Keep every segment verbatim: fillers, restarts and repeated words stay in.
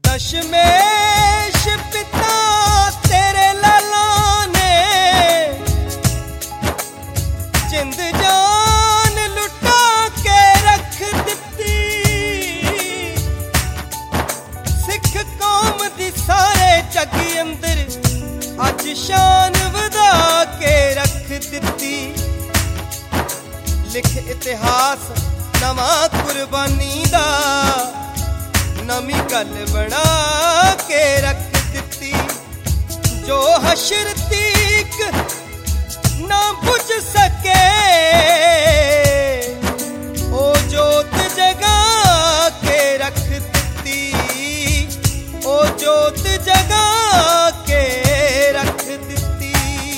ਦਸ਼ਮੇਸ਼ ਪਿਤਾ ਤੇਰੇ ਲਾਲਾ ਨੇ ਜਿੰਦ ਜਾਨ ਲੁਟਾ ਕੇ ਰੱਖ ਦਿੱਤੀ। ਸਿੱਖ ਕੌਮ ਦੀ ਸਾਰੇ ਜੱਗ ਅੰਦਰ ਅੱਜ ਸ਼ਾਨ ਵਧਾ ਕੇ ਰੱਖ ਦਿੱਤੀ। ਲਿਖ ਇਤਿਹਾਸ ਨਵਾਂ ਕੁਰਬਾਨੀ ਦਾ, ਨਵੀਂ ਗੱਲ ਬਣਾ ਕੇ ਰੱਖ ਦਿੱਤੀ। ਜੋ ਹਸ਼ਰ ਤੀਕ ਨਾ ਬੁਝ ਸਕੇ ਉਹ ਜੋਤ ਜਗਾ ਕੇ ਰੱਖ ਦਿੱਤੀ। ਉਹ ਜੋਤ ਜਗਾ ਕੇ ਰੱਖ ਦਿੱਤੀ।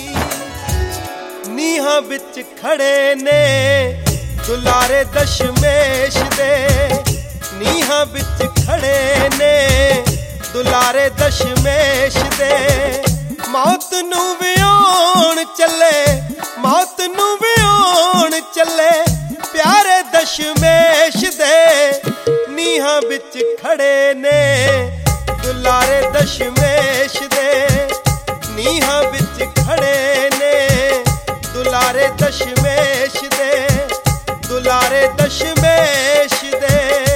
ਨੀਹਾਂ ਵਿੱਚ ਖੜੇ ਨੇ ਦੁਲਾਰੇ ਦਸ਼ਮੇਸ਼ ਦੇ, ਨੀਹਾਂ ਵਿੱਚ ਖੜੇ ਨੇ ਦੁਲਾਰੇ ਦਸ਼ਮੇਸ਼ ਦੇ। ਮੌਤ ਨੂੰ ਵਿਆਉਣ ਚੱਲੇ, ਮੌਤ ਨੂੰ ਵਿਆਉਣ ਚੱਲੇ ਪਿਆਰੇ ਦਸ਼ਮੇਸ਼ ਦੇ। ਨੀਹਾਂ ਵਿੱਚ ਖੜੇ ਨੇ ਦੁਲਾਰੇ ਦਸ਼ਮੇਸ਼ ਦੇ, ਨੀਹਾਂ ਵਿੱਚ ਖੜੇ ਨੇ ਦੁਲਾਰੇ ਦਸ਼ਮੇਸ਼ ਦੇ, ਦੁਲਾਰੇ ਦਸ਼ਮੇਸ਼ ਦੇ।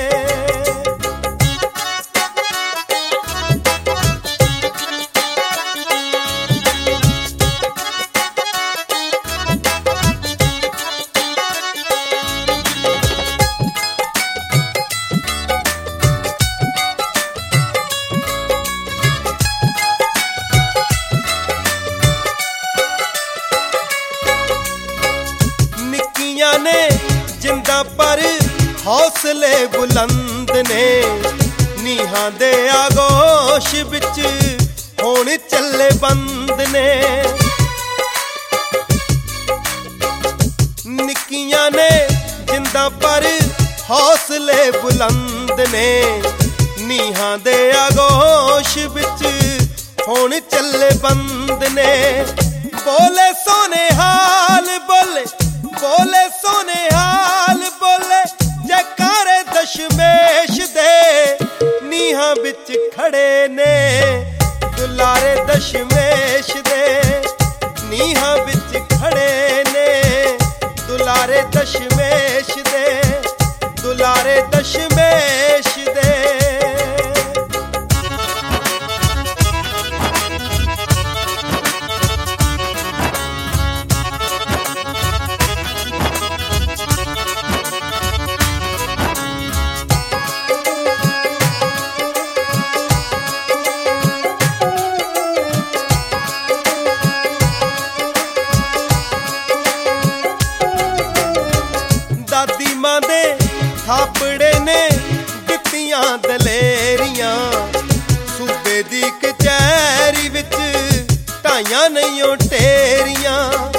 ਨੇ ਜਿੰਦਾ ਪਰ ਹੌਸਲੇ ਬੁਲੰਦ ਨੇ, ਨੀਹਾਂ ਦੇ ਆਗੋਸ਼ ਵਿੱਚ ਹੁਣ ਚੱਲੇ ਬੰਦ ਨੇ। ਨਿੱਕੀਆਂ ਨੇ ਜਿੰਦਾ ਪਰ ਹੌਸਲੇ ਬੁਲੰਦ ਨੇ, ਨੀਹਾਂ ਦੇ ਆਗੋਸ਼ ਵਿੱਚ ਹੁਣ ਚੱਲੇ ਬੰਦ ਨੇ। ਬੋਲੇ ਸੋਨੇ ਹਾਲ ਬੋਲੇ, ਬੋਲੇ ਸੋਨੇ ਹਾਲ ਬੋਲੇ ਜੈਕਾਰੇ ਦਸ਼ਮੇਸ਼ ਦੇ। ਨੀਹਾਂ ਵਿੱਚ ਖੜੇ ਨੇ ਦੁਲਾਰੇ ਦਸ਼ਮੇਸ਼ ਦੇ, ਨੀਹਾਂ ਵਿੱਚ ਖੜੇ ਨੇ ਦੁਲਾਰੇ ਦਸ਼ਮੇਸ਼ ਦੇ, ਦੁਲਾਰੇ ਦਸ਼ਮੇਸ਼ ਦੇ। ਦਾਦੀ ਮਾਂ ਦੇ ਥਾਪੜੇ ਨੇ ਦਿੱਤੀਆਂ ਦਲੇਰੀਆਂ, ਸੂਬੇ ਦੀ ਕਚਹਿਰੀ ਵਿੱਚ ਢਾਈਆਂ ਨਹੀਂਓ ਢੇਰੀਆਂ।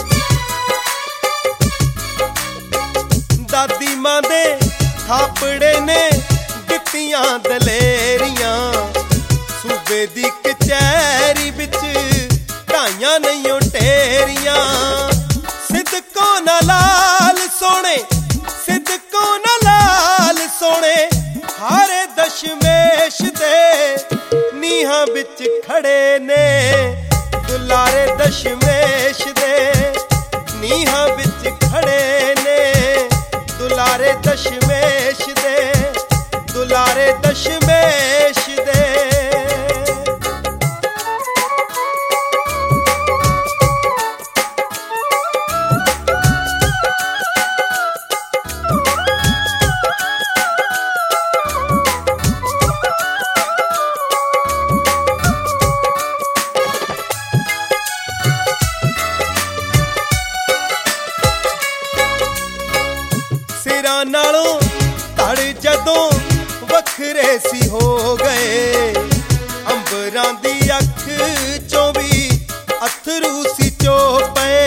ਦਾਦੀ ਮਾਂ ਦੇ ਥਾਪੜੇ ਨੇ ਦਿੱਤੀਆਂ ਦਲੇਰੀਆਂ, ਸੂਬੇ ਦੀ ਕਚਹਿਰੀ ਵਿੱਚ ਢਾਈਆਂ ਨਹੀਂਓ ਢੇਰੀਆਂ। ਸਿੱਧਕੋ ਨਾ ਲਾਲ ਸੋਹਣੇ, ਸਿੱਧਕੋ ਨਾ ਲਾਲ ਸੋਹਣੇ ਹਾਰੇ ਦਸ਼ਮੇਸ਼ ਦੇ। ਨੀਹਾਂ ਵਿੱਚ ਖੜੇ ਨੇ ਦੁਲਾਰੇ ਦਸ਼ਮੇਸ਼ ਦੇ, ਨੀਹਾਂ ਵਿੱਚ ਖੜੇ ਨੇ ਦੁਲਾਰੇ ਦਸ਼ਮੇਸ਼ ਦੇ, ਦੁਲਾਰੇ ਦਸ਼ਮੇਸ਼ ਦੇ। ਸਿਰਾਂ ਨਾਲੋਂ ਧੜ ਜਦੋਂ ਵੱਖਰੇ ਸੀ ਹੋ ਗਏ, ਅੰਬਰਾਂ ਦੀ ਅੱਖ ਚੋਂ ਵੀ ਅਥਰੂ ਸੀ ਚੋ ਪਏ।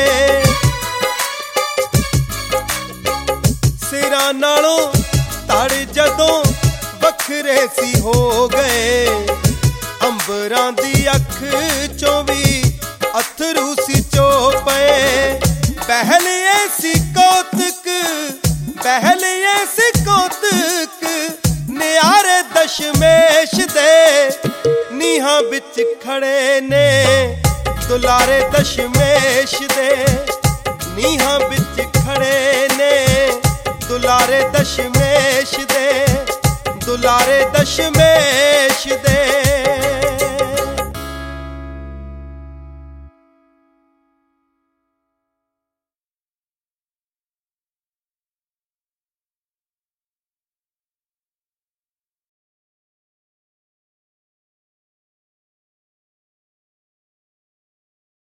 ਸਿਰਾਂ ਨਾਲੋਂ ਧੜ ਜਦੋਂ ਵੱਖਰੇ ਸੀ ਹੋ ਗਏ, ਅੰਬਰਾਂ ਦੀ ਅੱਖ ਚੋਂ ਵੀ ਅਥਰੂ ਸੀ ਚੋ ਪਏ। ਪਹਿਲੇ ਸੀ ਕੌਤਕ, ਪਹਿਲੇ ਸੀ ਕੌਤਕ ਨਿਆਰੇ ਦਸ਼ਮੇਸ਼ ਦੇ। ਨੀਹਾਂ ਵਿੱਚ ਖੜੇ ਨੇ ਦੁਲਾਰੇ ਦਸ਼ਮੇਸ਼ ਦੇ, ਨੀਹਾਂ ਵਿੱਚ ਖੜੇ ਨੇ ਦੁਲਾਰੇ ਦਸ਼ਮੇਸ਼ ਦੇ, ਦੁਲਾਰੇ ਦਸ਼ਮੇਸ਼ ਦੇ।